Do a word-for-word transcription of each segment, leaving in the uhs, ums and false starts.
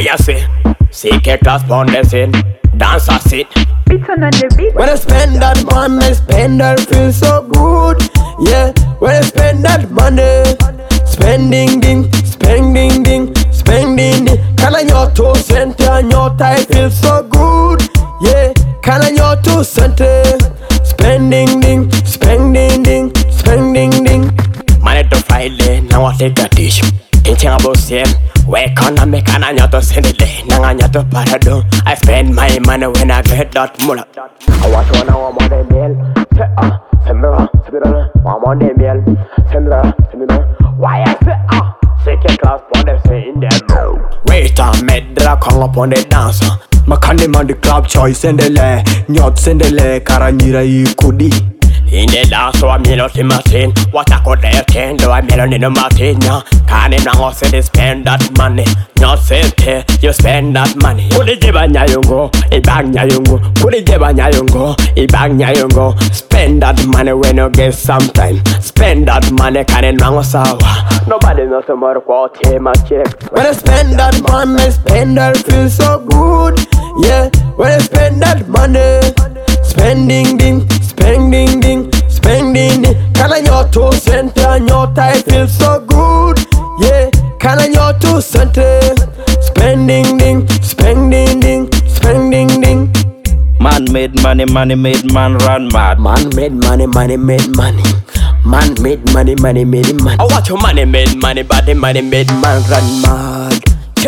you say? Secret class pound the scene. Dance a sit. Beats on the beat. When I spend that money, I spend I feel so good. Yeah, when I spend that money, spending ding, spending ding, spending ding. Can I your two cent and your tie feel so good? Yeah, can I your two cent? Spending ding, spending ding, spending ding. Money to Friday, now I take a dish. Thinking about same. Wake on and make an another send it. Nanganato parado. I spend my money when I get that mullah. I want to know what they meal. Say ah, Sembra, Sembra, one day meal. Sembra, Sembra. Why I say ah? Second class for the say in them. Wait a medra call upon the dancer. Makande man the club choice and the lay. Nyot send the lay, Karanyira kudi. In the dance, so I'm not in Martin. What I could attend, though I'm melon in the Martin. Can't even say spend that money. Not say you spend that money. Put it Jeba Nyayungo, a bang Nyayungo. Put it Jeba Nyayungo, a bang Nyayungo. Spend that money when you get some time. Spend that money, can't even sawa. Nobody knows tomorrow what he must check. When I spend that money, I spend I feel so good. Yeah, when I spend that money, spending ding, spending ding, spending ding. Can I your two cent and your tie feel so good? Yeah, can I your two cent? Spending ding, spending ding, spending ding. Man made money, money made man run mad. Man made money, money made money. Man made money, money made money. I watch your money made money, but the money made man run mad.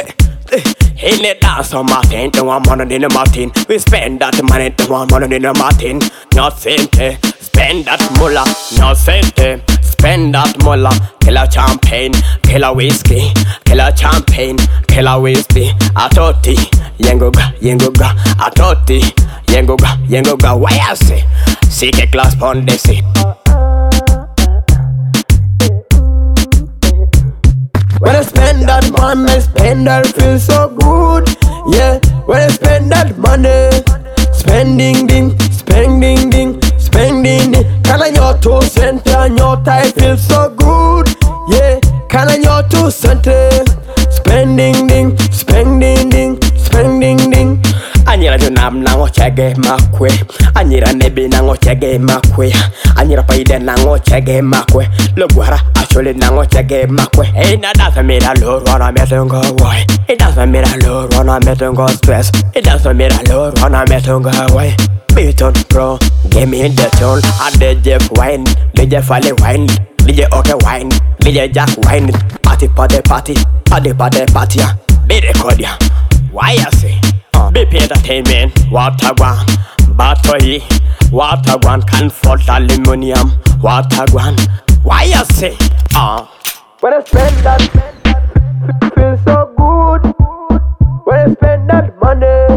In the dance on Martin, the one money in the Martin. We spend that money, the one money in the Martin. Not sente, spend that mullah. Not sente, spend that mullah. Kill a champagne, kill a whiskey, kill a champagne, kill a whiskey. Atoti, yengoga, yengoga. Atoti, yengoga, yengoga. Why I say? Secret class pon the seat. When I spend that money, I spend I feel so good. Yeah, when I spend that money, spending ding, spending ding, spending ding. Can I your two cent and your tie feel so good? Yeah, can I your two cent? Spending ding, spending ding, spending ding. Anyira junam nango chege makwe. Anyira nebi nango chege makwe. Anyira paide nango chege makwe. Lugwara actually nango chege makwe. It doesn't mean a load when I'm meeting go away. It doesn't mean a load when I'm meeting go stress. It doesn't mean a load when I'm meeting go away. Beat on pro, give me the tune. I did Jeff wine, D J Fally wine, D J Okay wine, D J Jack wine. Party party party, party party party. Be record ya. Why I say? B P Entertainment, water one, battery, water one can fault aluminium, water one. Why I say? Ah, uh. When I spend that, feel so good. When I spend that money.